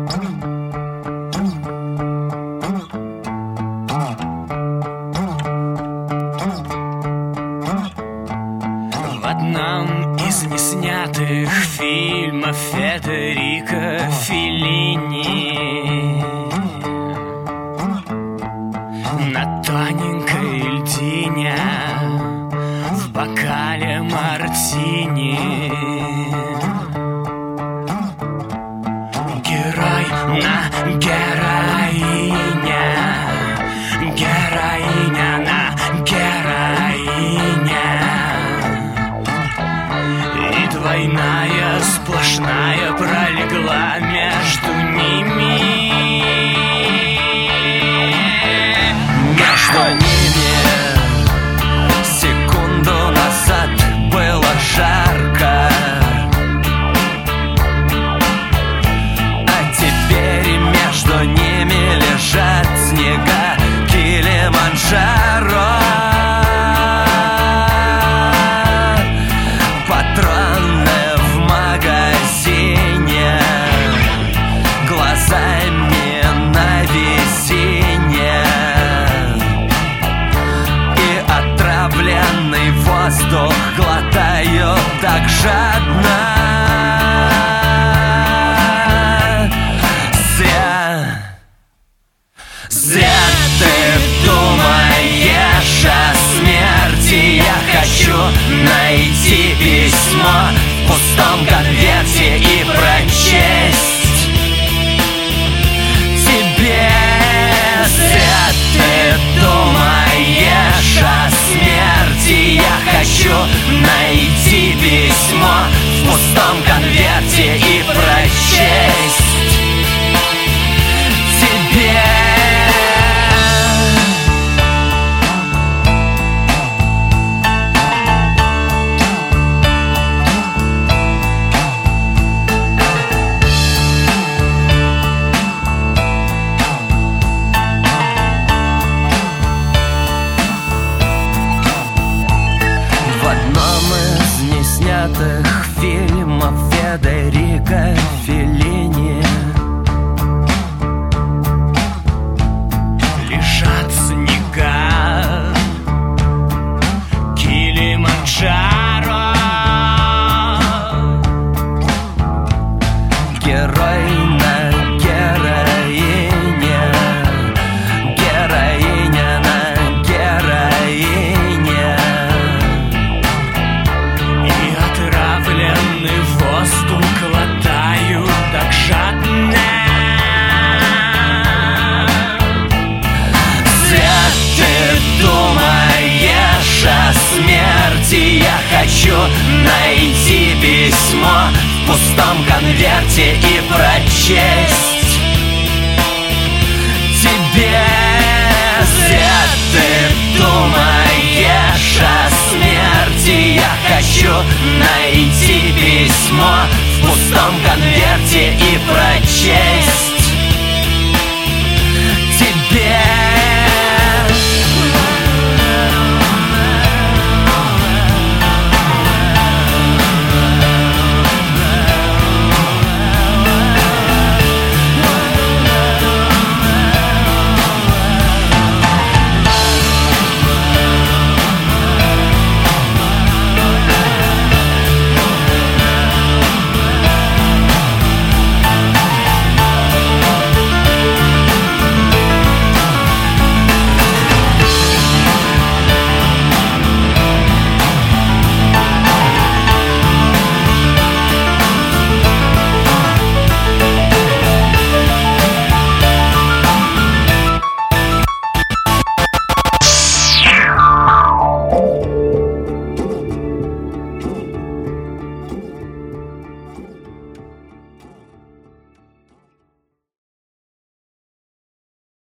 В одном из неснятых фильмов Федерико Феллини на тоненькой льдине в бокале мартини герой на героине, героиня на героине, и двойная сплошная пролегла между ними. Между ними секунду назад было жарко, а теперь между ними лежат снега Килиманджаро. Патроны в магазине, глазами на весенне, и отравленный воздух глотаю так жадно. Зря ты думаешь о смерти. Я хочу найти письмо в пустом конверте и прочесть тебе. Зря ты думаешь о смерти. Я хочу найти письмо в пустом конверте и прочесть тебе. Фильмов Федерико Феллини лежат снега Килиманджаро. герой на героине, героиня на героине, И отравленный воздух глотаю так жадно. Зря ты думаешь о смерти. Я хочу найти письмо в пустом конверте и прочесть тебе. Зря ты думаешь о смерти. Я хочу найти письмо в пустом конверте и прочесть